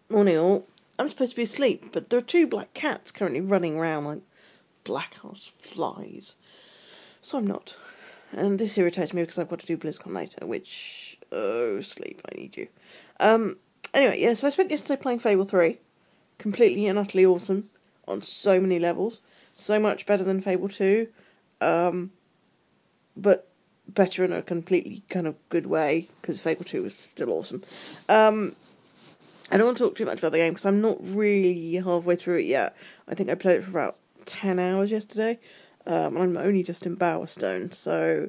Morning all. I'm supposed to be asleep, but there are two black cats currently running around like black ass flies. So I'm not. And this irritates me because I've got to do BlizzCon later, which... Oh, sleep, I need you. Anyway, yeah, so I spent yesterday playing Fable 3. Completely and utterly awesome. On so many levels. So much better than Fable 2. But better in a completely kind of good way, because Fable 2 was still awesome. I don't want to talk too much about the game because I'm not really halfway through it yet. I think I played it for about 10 hours yesterday. And I'm only just in Bowerstone, so,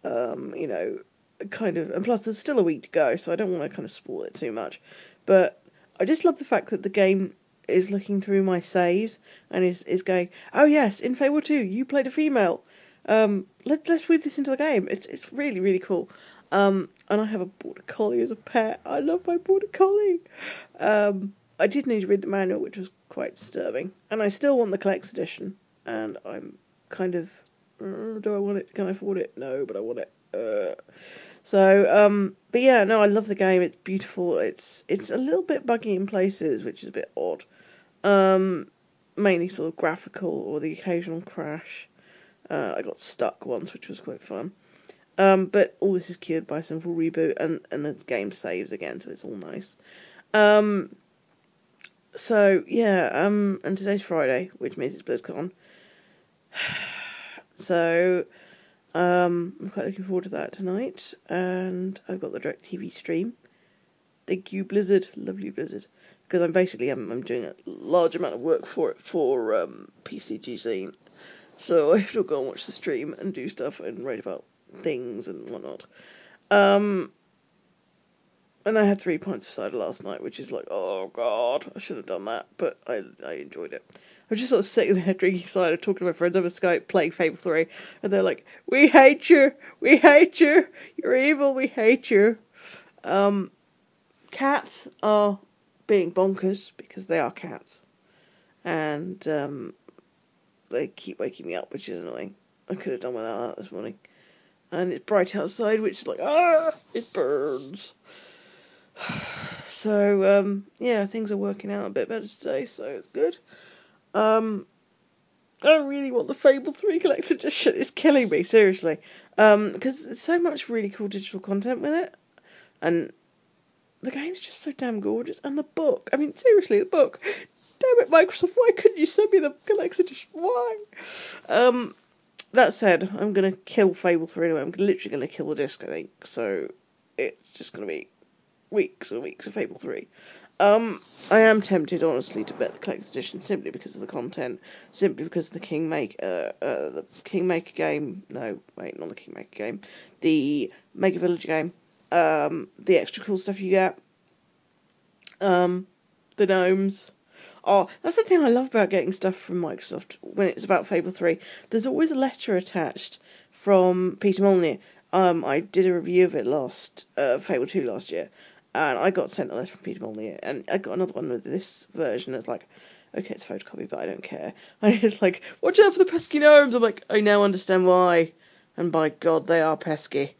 kind of... And plus, there's still a week to go, so I don't want to kind of spoil it too much. But I just love the fact that the game is looking through my saves and is going, oh yes, in Fable 2, you played a female. Let's weave this into the game. It's really, really cool. And I have a border collie as a pet. I love my border collie. I did need to read the manual, which was quite disturbing. And I still want the collector's edition. And I'm kind of, do I want it? Can I afford it? No, but I want it. But yeah, no, I love the game. It's beautiful. It's a little bit buggy in places, which is a bit odd. Mainly sort of graphical or the occasional crash. I got stuck once, which was quite fun. But all this is cured by a simple reboot, and the game saves again, so it's all nice. And today's Friday, which means it's BlizzCon. So, I'm quite looking forward to that tonight, and I've got the DirecTV stream. Thank you, Blizzard, lovely Blizzard, because I'm doing a large amount of work for it for PCGC, so I have to go and watch the stream and do stuff and write about things and whatnot. And I had 3 pints of cider last night, which is like, oh god, I should have done that, but I enjoyed it. I was just sort of sitting there drinking cider, talking to my friends over Skype, playing Fable 3, and they're like, we hate you, you're evil, we hate you. Cats are being bonkers, because they are cats, and they keep waking me up, which is annoying. I could have done without that this morning. And it's bright outside, which is like, it burns. So, things are working out a bit better today, so it's good. I really want the Fable 3 Collector Edition. It's killing me, seriously. Because there's so much really cool digital content with it. And the game's just so damn gorgeous. And the book. I mean, seriously, the book. Damn it, Microsoft, why couldn't you send me the Collector Edition? Why? That said, I'm going to kill Fable 3 anyway. I'm literally going to kill the disc, I think. So, it's just going to be weeks and weeks of Fable 3. I am tempted, honestly, to bet the Collector's Edition simply because of the content, simply because of the Kingmaker game. No, wait, not the Kingmaker game. The Maker Village game. The extra cool stuff you get. The gnomes. Oh, that's the thing I love about getting stuff from Microsoft when it's about Fable 3. There's always a letter attached from Peter Molyneux. I did a review of it Fable 2 last year, and I got sent a letter from Peter Molyneux, and I got another one with this version that's like, okay, it's a photocopy, but I don't care. And it's like, watch out for the pesky gnomes! I'm like, I now understand why. And by God, they are pesky.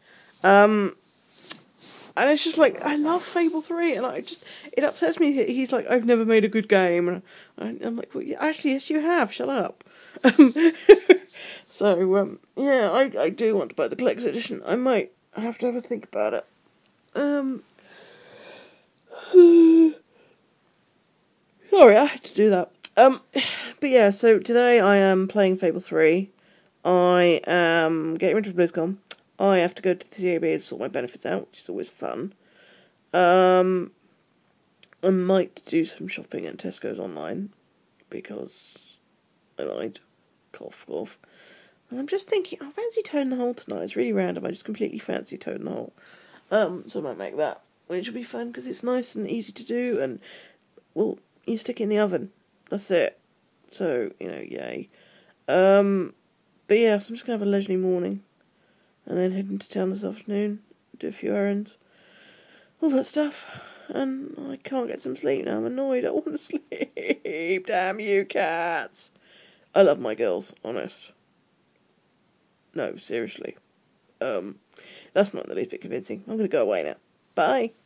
And it's just like, I love Fable 3, and it upsets me that he's like, I've never made a good game, and I'm like, well, actually, yes you have, shut up. I do want to buy the collector's edition. I might have to have a think about it. Sorry, I had to do that. But yeah, so today I am playing Fable 3. I am getting rid of BlizzCon. I have to go to the CAB and sort my benefits out, which is always fun. I might do some shopping at Tesco's online, because I might. Cough, cough. And I'm just thinking, I fancy Toad in the Hole tonight. It's really random, I just completely fancy Toad in the Hole. So I might make that, which will be fun, because it's nice and easy to do, and, well, you stick it in the oven. That's it. So, yay. But yeah, so I'm just going to have a leisurely morning, and then head into town this afternoon, do a few errands, all that stuff, and I can't get some sleep now. I'm annoyed. I want to sleep. Damn you, cats. I love my girls, honest. No, seriously. That's not the least bit convincing. I'm going to go away now. Bye.